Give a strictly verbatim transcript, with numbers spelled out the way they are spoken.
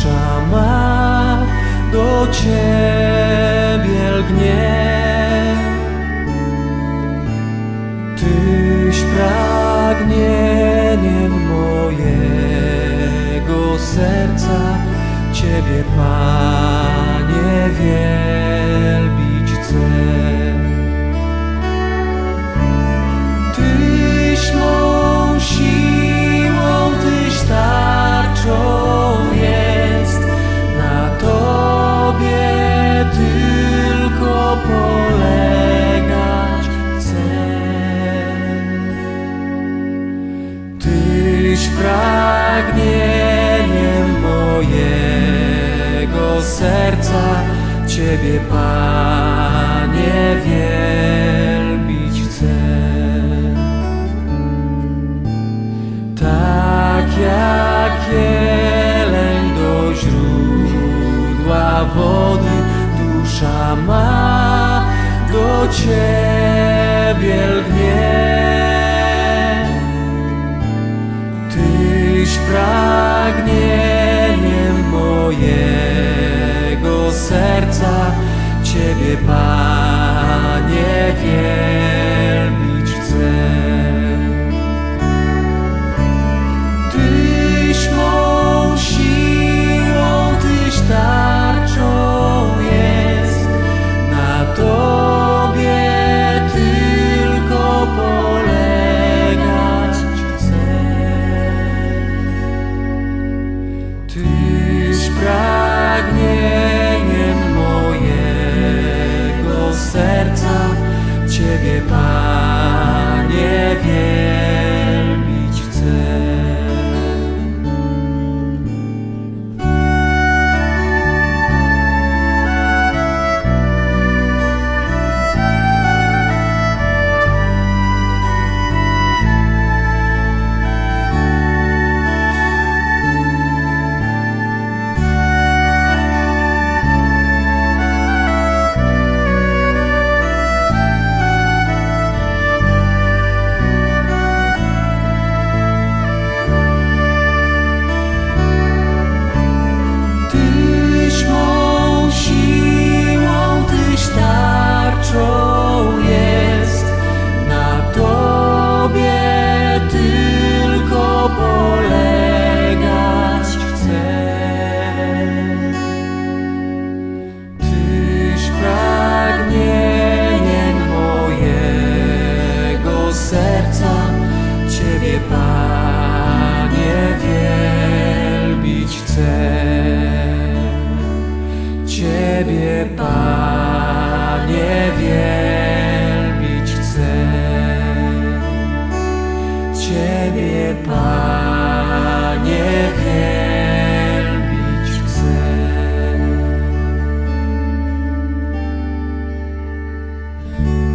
dusza ma do Ciebie lgnie. Tyś pragnieniem mojego serca, Ciebie, Panie, wielbić chcę. Tyś mą siłą, Tyś tarczą jest, na Tobie tylko polegać chcę. Tyś pragnieniem mojego serca, Ciebie, Panie, wielbić chcę. Tak jak jeleń do źródła wody, dusza ma do Ciebie lgnie. Tyś pragnieniem mojego serca, Ciebie, Panie, wielbić chcę. Tyś mą siłą, Tyś tarczą jest, na Tobie tylko polegać chcę. Tyś pragnieniem mojego serca, Ciebie, Panie, wielbić chcę. Jest, na Tobie tylko polegać chcę. Tyś pragnieniem mojego serca, Ciebie, Panie, wielbić chcę. Ciebie, Panie, wielbić chcę. Ciebie, Panie, wielbić chcę.